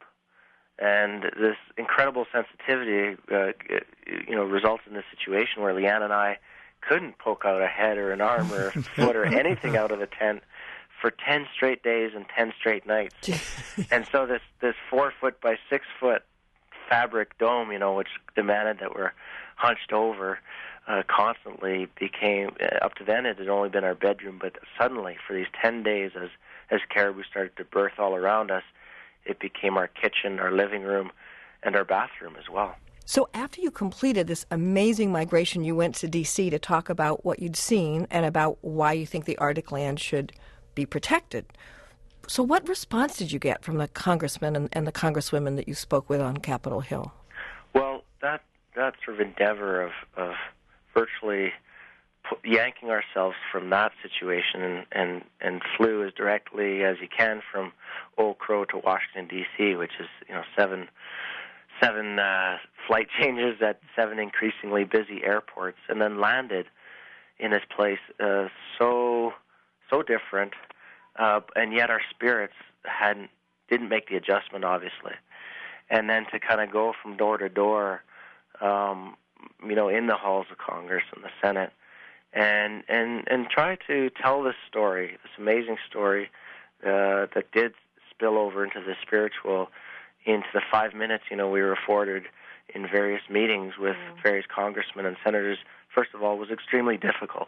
And this incredible sensitivity, uh, you know, results in this situation where Leanne and I couldn't poke out a head or an arm or a foot or anything out of the tent for ten straight days and ten straight nights. And so this, this four foot by six foot fabric dome, you know, which demanded that we're hunched over uh, constantly, became, uh, up to then it had only been our bedroom, but suddenly for these ten days as, as caribou started to birth all around us, it became our kitchen, our living room, and our bathroom as well. So after you completed this amazing migration, you went to D C to talk about what you'd seen and about why you think the Arctic land should be protected. So what response did you get from the congressmen and, and the congresswomen that you spoke with on Capitol Hill? Well, that that sort of endeavor of, of virtually yanking ourselves from that situation and, and, and flew as directly as you can from Old Crow to Washington, D C, which is, you know, seven seven uh, flight changes at seven increasingly busy airports, and then landed in this place uh, so so different, uh, and yet our spirits hadn't didn't make the adjustment, obviously. And then to kind of go from door to door, um, you know, in the halls of Congress and the Senate, and and and try to tell this story, this amazing story uh, that did spill over into the spiritual, into the five minutes, you know, we were afforded in various meetings with mm. various congressmen and senators, first of all, was extremely difficult.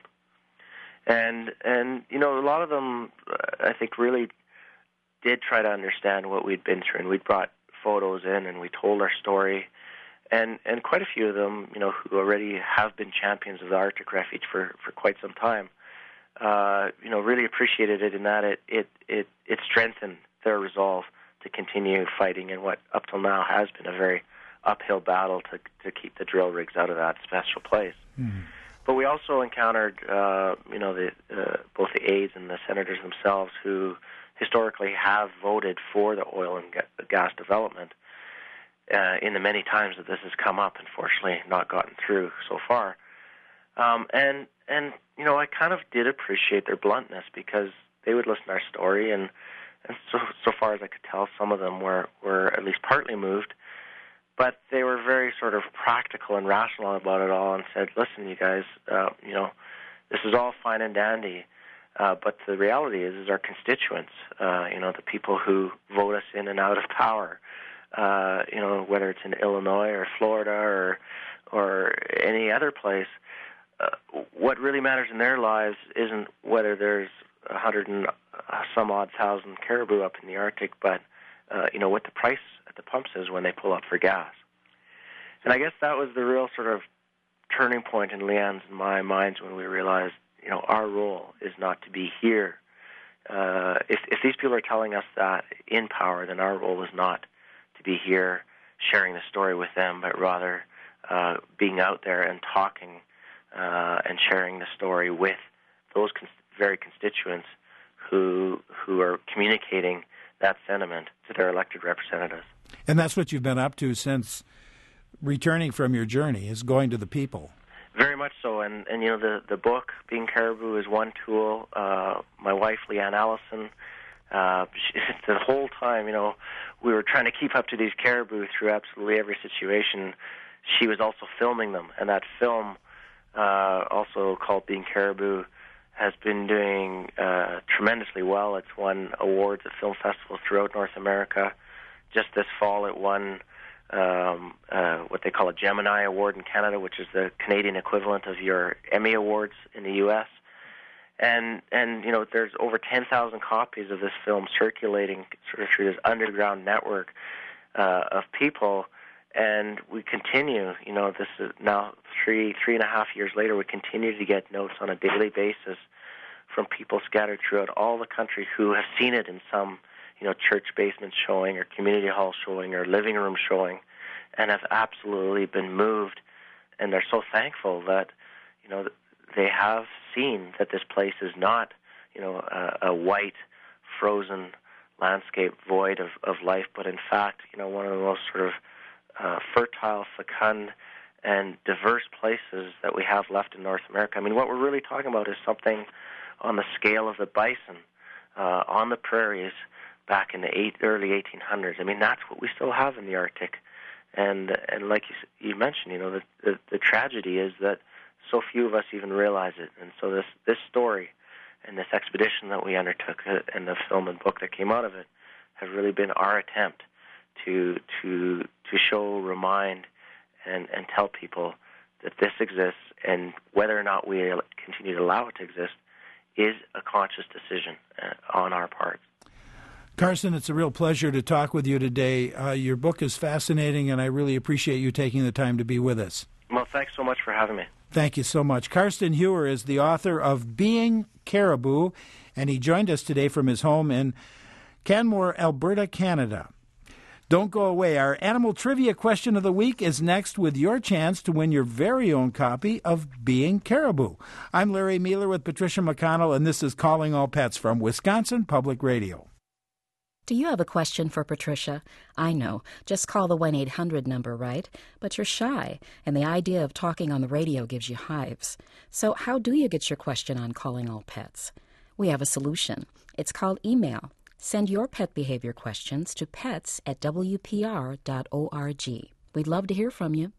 And, and you know, a lot of them, uh, I think, really did try to understand what we'd been through, and we'd brought photos in, and we told our story. And, and quite a few of them, you know, who already have been champions of the Arctic Refuge for, for quite some time, uh, you know, really appreciated it in that it, it, it, it strengthened their resolve to continue fighting in what up till now has been a very uphill battle to to keep the drill rigs out of that special place. Mm. But we also encountered, uh, you know, the uh, both the aides and the senators themselves who historically have voted for the oil and gas development uh, in the many times that this has come up, unfortunately not gotten through so far. Um, and, and, you know, I kind of did appreciate their bluntness because they would listen to our story, and And so, so far as I could tell, some of them were, were at least partly moved, but they were very sort of practical and rational about it all and said, listen, you guys, uh, you know, this is all fine and dandy, uh, but the reality is, is our constituents, uh, you know, the people who vote us in and out of power, uh, you know, whether it's in Illinois or Florida or, or any other place, uh, what really matters in their lives isn't whether there's a hundred and uh, some odd thousand caribou up in the Arctic, but uh, you know what the price at the pumps is when they pull up for gas. And I guess that was the real sort of turning point in Leanne's and my minds when we realized, you know, our role is not to be here. Uh, if, if these people are telling us that in power, then our role is not to be here sharing the story with them, but rather uh, being out there and talking uh, and sharing the story with those cons- very constituents who who are communicating that sentiment to their elected representatives. And that's what you've been up to since returning from your journey, is going to the people. Very much so. And, and you know, the, the book, Being Caribou, is one tool. Uh, my wife, Leanne Allison, uh, she, the whole time, you know, we were trying to keep up to these caribou through absolutely every situation. She was also filming them. And that film, uh, also called Being Caribou, has been doing uh, tremendously well. It's won awards at film festivals throughout North America. Just this fall, it won um, uh, what they call a Gemini Award in Canada, which is the Canadian equivalent of your Emmy Awards in the U S And, and you know, there's over ten thousand copies of this film circulating sort of through this underground network uh, of people. And we continue, you know, this is now three, three and a half years later, we continue to get notes on a daily basis from people scattered throughout all the country who have seen it in some, you know, church basement showing or community hall showing or living room showing, and have absolutely been moved. And they're so thankful that, you know, they have seen that this place is not, you know, a, a white, frozen landscape void of, of life, but in fact, you know, one of the most sort of Uh, fertile, fecund, and diverse places that we have left in North America. I mean, what we're really talking about is something on the scale of the bison uh, on the prairies back in the eight, early eighteen hundreds. I mean, that's what we still have in the Arctic. And and like you, you mentioned, you know, the, the, the tragedy is that so few of us even realize it. And so this, this story and this expedition that we undertook uh, and the film and book that came out of it have really been our attempt to to to show, remind, and, and tell people that this exists, and whether or not we continue to allow it to exist is a conscious decision uh, on our part. Carson, it's a real pleasure to talk with you today. Uh, your book is fascinating, and I really appreciate you taking the time to be with us. Well, thanks so much for having me. Thank you so much. Karsten Huer is the author of Being Caribou, and he joined us today from his home in Canmore, Alberta, Canada. Don't go away. Our animal trivia question of the week is next with your chance to win your very own copy of Being Caribou. I'm Larry Mueller with Patricia McConnell, and this is Calling All Pets from Wisconsin Public Radio. Do you have a question for Patricia? I know. Just call the one eight hundred number, right? But you're shy, and the idea of talking on the radio gives you hives. So how do you get your question on Calling All Pets? We have a solution. It's called email. Send your pet behavior questions to pets at w p r dot org. We'd love to hear from you.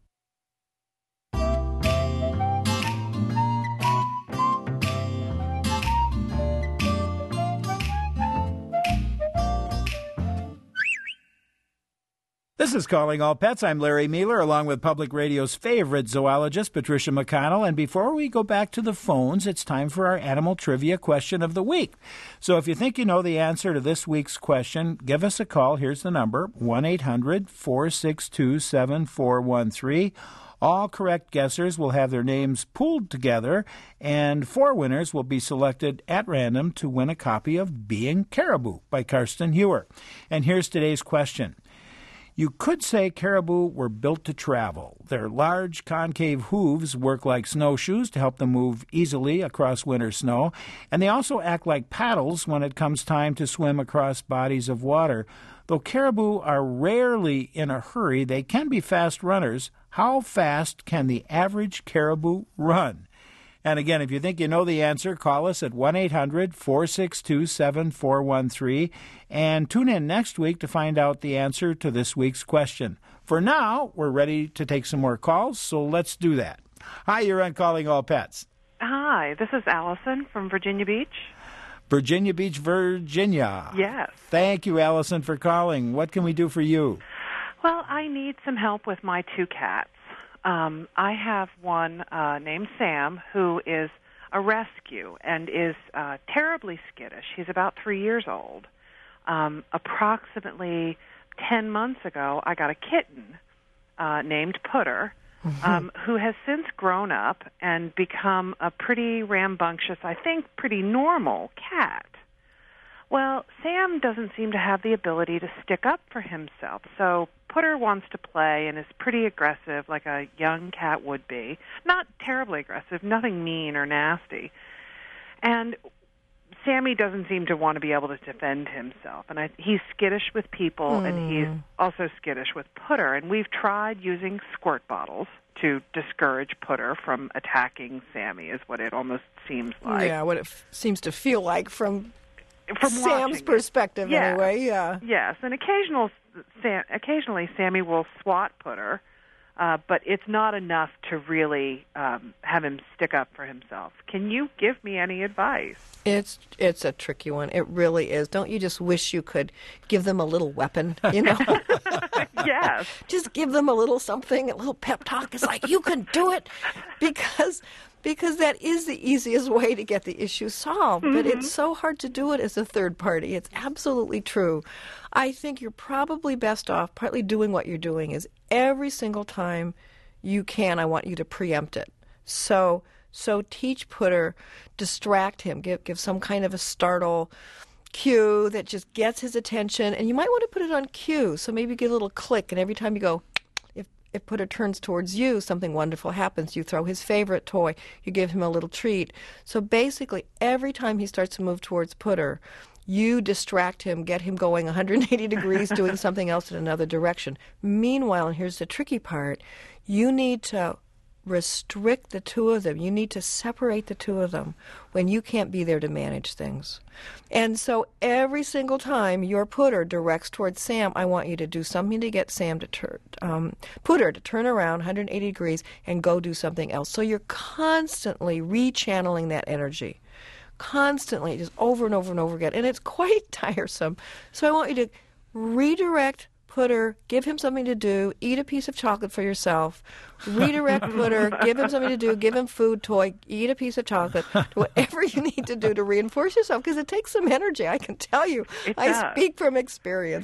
This is Calling All Pets. I'm Larry Mueller, along with Public Radio's favorite zoologist, Patricia McConnell. And before we go back to the phones, it's time for our animal trivia question of the week. So if you think you know the answer to this week's question, give us a call. Here's the number, one eight hundred four six two seven four one three. All correct guessers will have their names pooled together, and four winners will be selected at random to win a copy of Being Caribou by Karsten Hewer. And here's today's question. You could say caribou were built to travel. Their large concave hooves work like snowshoes to help them move easily across winter snow, and they also act like paddles when it comes time to swim across bodies of water. Though caribou are rarely in a hurry, they can be fast runners. How fast can the average caribou run? And again, if you think you know the answer, call us at one eight hundred four six two seven four one three and tune in next week to find out the answer to this week's question. For now, we're ready to take some more calls, so let's do that. Hi, you're on Calling All Pets. Hi, this is Allison from Virginia Beach. Virginia Beach, Virginia. Yes. Thank you, Allison, for calling. What can we do for you? Well, I need some help with my two cats. Um, I have one uh, named Sam who is a rescue and is uh, terribly skittish. He's about three years old. Um, approximately ten months ago, I got a kitten uh, named Putter, mm-hmm. um, who has since grown up and become a pretty rambunctious, I think pretty normal cat. Well, Sam doesn't seem to have the ability to stick up for himself, so Putter wants to play and is pretty aggressive like a young cat would be. Not terribly aggressive, nothing mean or nasty. And Sammy doesn't seem to want to be able to defend himself. And I, he's skittish with people, mm. and he's also skittish with Putter. And we've tried using squirt bottles to discourage Putter from attacking Sammy, is what it almost seems like. Yeah, what it f- seems to feel like from, from Sam's perspective, yes. anyway. Yeah. Yes, and occasional, Sam, occasionally Sammy will swat Putter, uh, but it's not enough to really um, have him stick up for himself. Can you give me any advice? It's it's a tricky one. It really is. Don't you just wish you could give them a little weapon, you know? Yes. Just give them a little something, a little pep talk. It's like, you can do it, because because that is the easiest way to get the issue solved. Mm-hmm. But it's so hard to do it as a third party. It's absolutely true. I think you're probably best off partly doing what you're doing is every single time you can, I want you to preempt it. So so teach Putter, distract him, give give some kind of a startle cue that just gets his attention. And you might want to put it on cue. So maybe get a little click, and every time you go, if if Putter turns towards you, something wonderful happens. You throw his favorite toy. You give him a little treat. So basically, every time he starts to move towards Putter, you distract him, get him going one hundred eighty degrees, doing something else in another direction. Meanwhile, and here's the tricky part, you need to restrict the two of them. You need to separate the two of them when you can't be there to manage things. And so every single time your Putter directs towards Sam, I want you to do something to get Sam to turn, um, Putter to turn around one hundred eighty degrees and go do something else. So you're constantly rechanneling that energy. Constantly, just over and over and over again. And it's quite tiresome. So I want you to redirect Putter, give him something to do, eat a piece of chocolate for yourself, redirect Putter, give him something to do, give him food, toy, eat a piece of chocolate, whatever you need to do to reinforce yourself, because it takes some energy, I can tell you. It I does. speak from experience.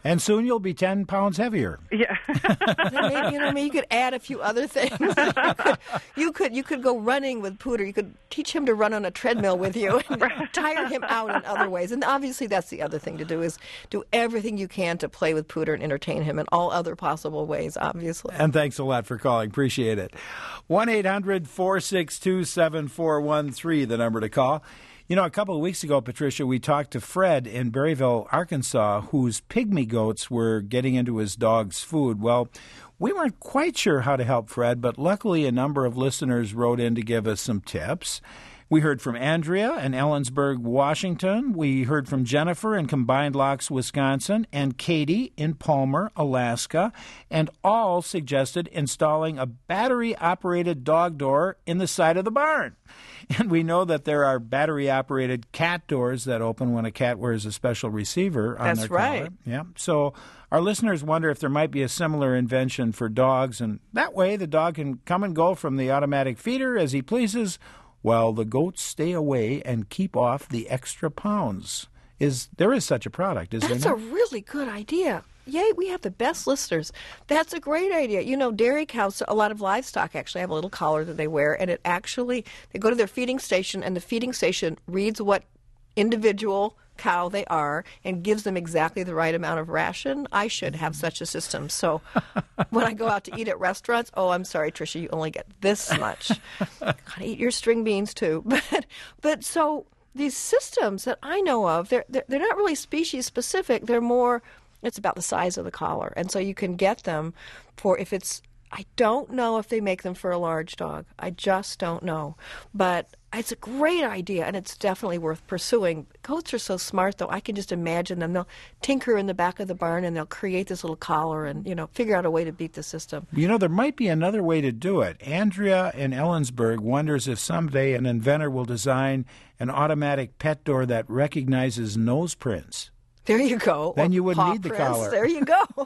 And soon you'll be ten pounds heavier. Yeah. Maybe, you know, maybe you could add a few other things. You could, you could, you could go running with Pooter. You could teach him to run on a treadmill with you and tire him out in other ways. And obviously that's the other thing to do is do everything you can to play with Pooter and entertain him in all other possible ways, obviously. And thanks a lot for calling. Appreciate it. one eight hundred four six two seven four one three, the number to call. You know, a couple of weeks ago, Patricia, we talked to Fred in Berryville, Arkansas, whose pygmy goats were getting into his dog's food. Well, we weren't quite sure how to help Fred, but luckily a number of listeners wrote in to give us some tips. We heard from Andrea in Ellensburg, Washington. We heard from Jennifer in Combined Locks, Wisconsin, and Katie in Palmer, Alaska, and all suggested installing a battery-operated dog door in the side of the barn. And we know that there are battery-operated cat doors that open when a cat wears a special receiver on That's their collar. right. Yeah. So our listeners wonder if there might be a similar invention for dogs, and that way the dog can come and go from the automatic feeder as he pleases, while the goats stay away and keep off the extra pounds. Is there is such a product, is That's there a not? really good idea. Yay, we have the best listeners. That's a great idea. You know, dairy cows, a lot of livestock actually have a little collar that they wear, and it actually, they go to their feeding station, and the feeding station reads what individual cow they are and gives them exactly the right amount of ration. I should have such a system. So when I go out to eat at restaurants, oh, I'm sorry, Tricia, you only get this much. Gotta eat your string beans too. But but so these systems that I know of, they're they're, they're not really species specific. They're more, it's about the size of the collar, and so you can get them for if it's. I don't know if they make them for a large dog. I just don't know. But it's a great idea, and it's definitely worth pursuing. Goats are so smart, though. I can just imagine them. They'll tinker in the back of the barn, and they'll create this little collar and, you know, figure out a way to beat the system. You know, there might be another way to do it. Andrea in Ellensburg wonders if someday an inventor will design an automatic pet door that recognizes nose prints. There you go. Then Or you wouldn't paw need the prints. collar. There you go.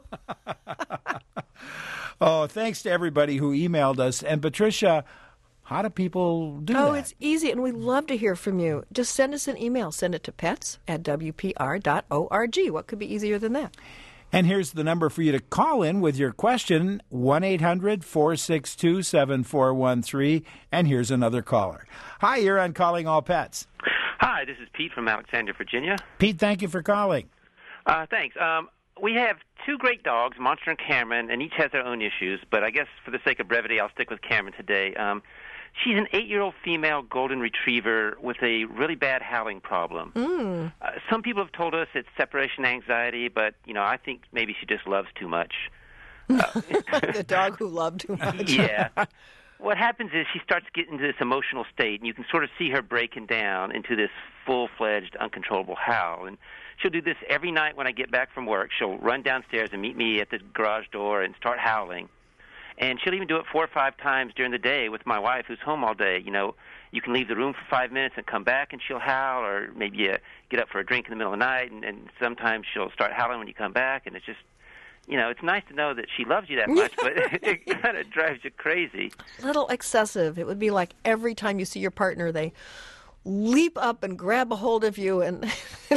Oh, thanks to everybody who emailed us. And Patricia, how do people do Oh, that? it's easy, and we'd love to hear from you. Just send us an email. Send it to pets at w p r dot org. What could be easier than that? And here's the number for you to call in with your question, one eight hundred four six two seven four one three. And here's another caller. Hi, you're on Calling All Pets. Hi, this is Pete from Alexandria, Virginia. Pete, thank you for calling. Uh, thanks. Um, we have two great dogs, Monster and Cameron, and each has their own issues, but I guess for the sake of brevity, I'll stick with Cameron today. Um, she's an eight-year-old female golden retriever with a really bad howling problem. Mm. Uh, some people have told us it's separation anxiety, but, you know, I think maybe she just loves too much. Uh, The dog who loved too much. yeah. What happens is she starts getting into this emotional state, and you can sort of see her breaking down into this full-fledged, uncontrollable howl. And she'll do this every night when I get back from work. She'll run downstairs and meet me at the garage door and start howling. And she'll even do it four or five times during the day with my wife, who's home all day. You know, you can leave the room for five minutes and come back, and she'll howl, or maybe you get up for a drink in the middle of the night, and, and sometimes she'll start howling when you come back, and it's just, you know, it's nice to know that she loves you that much, but it kind of drives you crazy. Little excessive. It would be like every time you see your partner, they leap up and grab a hold of you and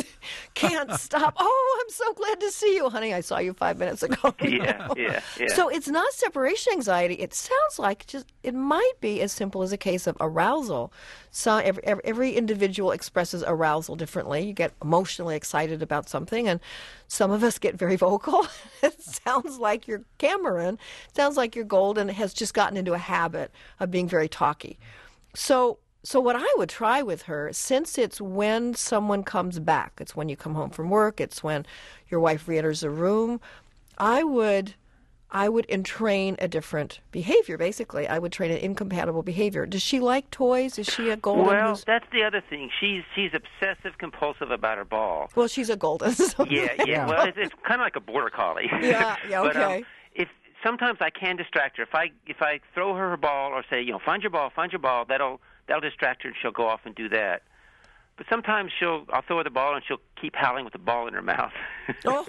can't stop. Oh, I'm so glad to see you, honey. I saw you five minutes ago. Yeah, yeah, yeah. So it's not separation anxiety. It sounds like just it might be as simple as a case of arousal. So every, every, every individual expresses arousal differently. You get emotionally excited about something, and some of us get very vocal. It sounds like your Cameron, sounds like your Golden has just gotten into a habit of being very talky. So So what I would try with her, since it's when someone comes back, it's when you come home from work, it's when your wife re-enters the room, I would I would entrain a different behavior, basically. I would train an incompatible behavior. Does she like toys? Is she a golden? Well, who's... that's the other thing. She's she's obsessive compulsive about her ball. Well, she's a golden. So... Yeah, yeah. Well, it's, it's kind of like a border collie. Yeah, yeah, okay. But, um, if sometimes I can distract her. If I if I throw her her ball or say, you know, find your ball, find your ball, that'll that'll distract her and she'll go off and do that. But sometimes she'll, I'll throw her the ball and she'll keep howling with the ball in her mouth. Oh,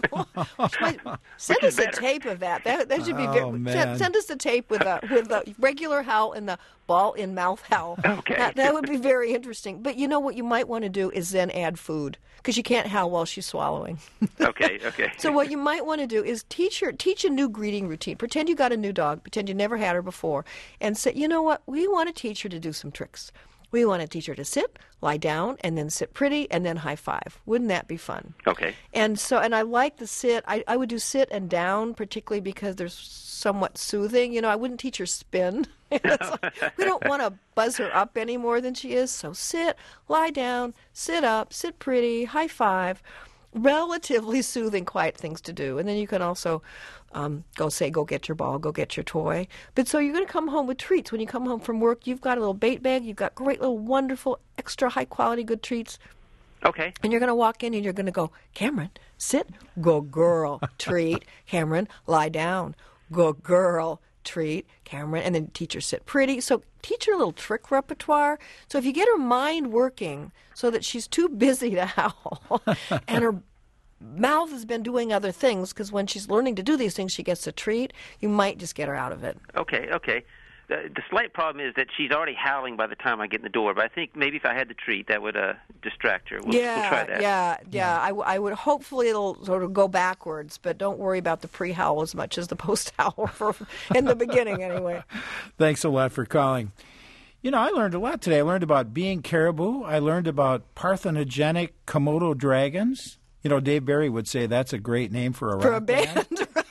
send us a tape of that. That, that should be oh, very. Send, send us a tape with a with a regular howl and the ball in mouth howl. Okay, that, that would be very interesting. But you know what you might want to do is then add food because you can't howl while she's swallowing. Okay, okay. So what you might want to do is teach her teach a new greeting routine. Pretend you got a new dog. Pretend you never had her before, and say, you know what? We want to teach her to do some tricks. We want to teach her to sit, lie down, and then sit pretty, and then high five. Wouldn't that be fun? Okay. And so, and I like the sit. I, I would do sit and down, particularly because they're somewhat soothing. You know, I wouldn't teach her spin. It's like, we don't want to buzz her up any more than she is. So sit, lie down, sit up, sit pretty, high five. Relatively soothing, quiet things to do. And then you can also um, go say, go get your ball, go get your toy. But so you're going to come home with treats. When you come home from work, you've got a little bait bag. You've got great little, wonderful, extra high quality, good treats. Okay. And you're going to walk in and you're going to go, Cameron, sit, go girl, treat. Cameron, lie down, go girl, treat. Cameron, and then teach her sit pretty. So teach her a little trick repertoire. So if you get her mind working so that she's too busy to howl and her mouth has been doing other things, because when she's learning to do these things, she gets a treat, you might just get her out of it. Okay, okay. The, the slight problem is that she's already howling by the time I get in the door, but I think maybe if I had the treat, that would uh, distract her. We'll, yeah, we'll try that. Yeah, yeah, yeah. I, w- I would hopefully it'll sort of go backwards, but don't worry about the pre-howl as much as the post-howl for, in the beginning anyway. Thanks a lot for calling. You know, I learned a lot today. I learned about being caribou. I learned about parthenogenic Komodo dragons. You know, Dave Barry would say that's a great name for a for rock a band, band. right?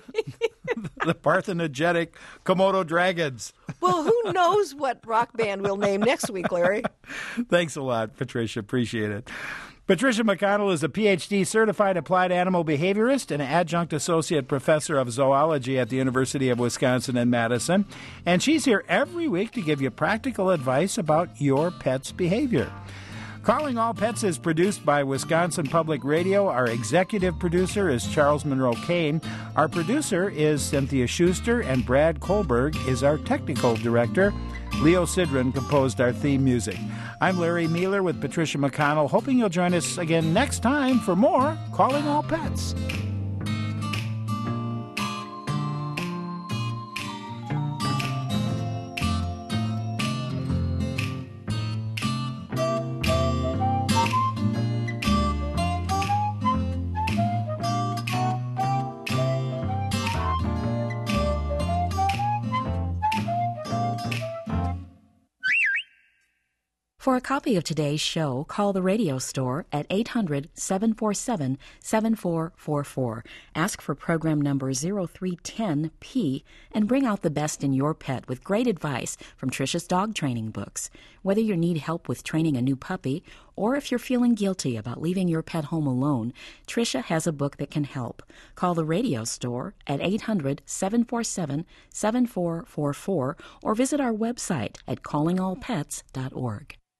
The parthenogenic Komodo dragons. Well, who knows what rock band we'll name next week, Larry? Thanks a lot, Patricia. Appreciate it. Patricia McConnell is a P H D certified applied animal behaviorist and adjunct associate professor of zoology at the University of Wisconsin in Madison. And she's here every week to give you practical advice about your pet's behavior. Calling All Pets is produced by Wisconsin Public Radio. Our executive producer is Charles Monroe Kane. Our producer is Cynthia Schuster, and Brad Kohlberg is our technical director. Leo Sidran composed our theme music. I'm Larry Mueller with Patricia McConnell, hoping you'll join us again next time for more Calling All Pets. For a copy of today's show, call the radio store at eight hundred, seven four seven, seven four four four. Ask for program number zero three one zero P and bring out the best in your pet with great advice from Tricia's dog training books. Whether you need help with training a new puppy or if you're feeling guilty about leaving your pet home alone, Tricia has a book that can help. Call the radio store at eight hundred, seven four seven, seven four four four or visit our website at calling all pets dot org.